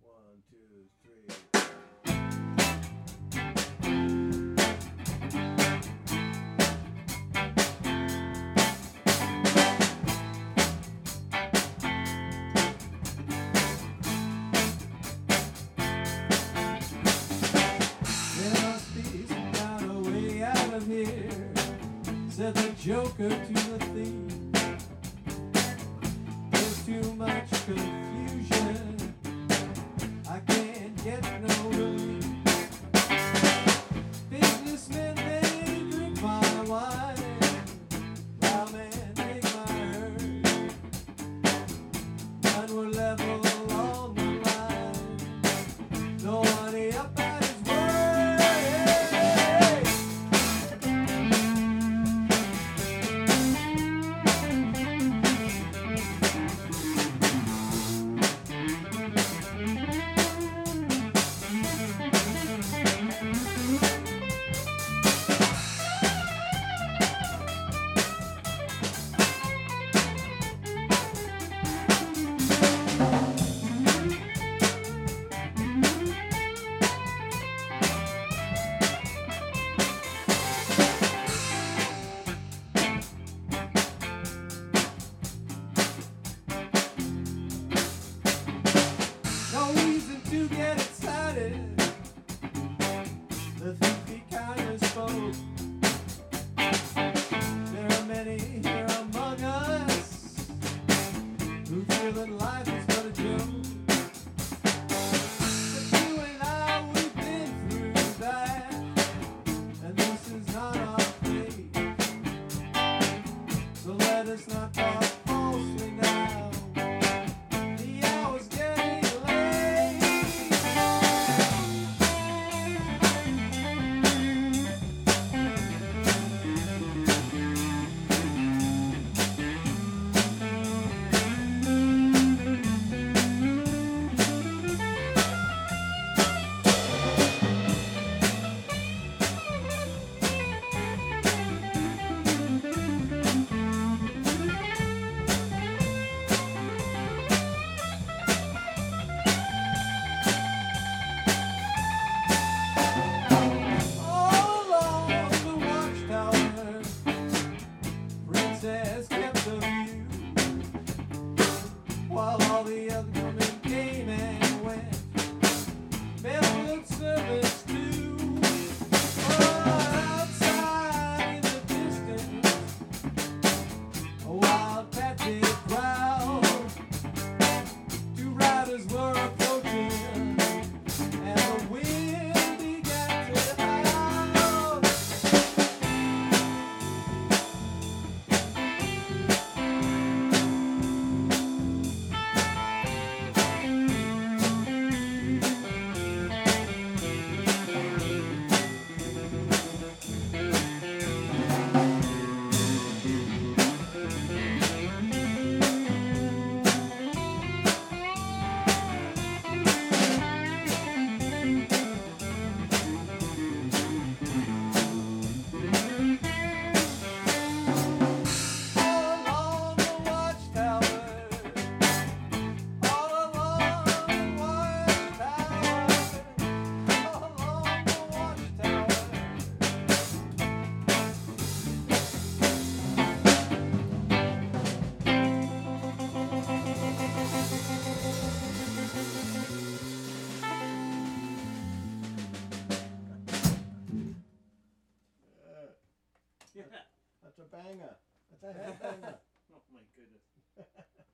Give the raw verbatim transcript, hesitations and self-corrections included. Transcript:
One, two, three. There must be some kind of way out of here, said the Joker to the thief. There's too much confusion, I can't get no relief. Businessmen, they drink my wine, plowmen take my herd, and we're level along the line, nobody up at his word. No reason to get excited, the thief he kinda spoke. There are many here among us who feel that life is but a joke. But you and I, we've been through that, and this is not our fate. So let us not talk falsely now. The hour's getting late. All along the watchtower, Princess kept the view, while all the other women came and went. Benevolent servants too. Oh, outside in the distance, a wild patsy crowd. Two riders were approaching, and the wind began to howl. All along the watchtower, all along the watchtower, all along the watchtower. Yeah. That's a banger. That's a headbanger. Oh my goodness.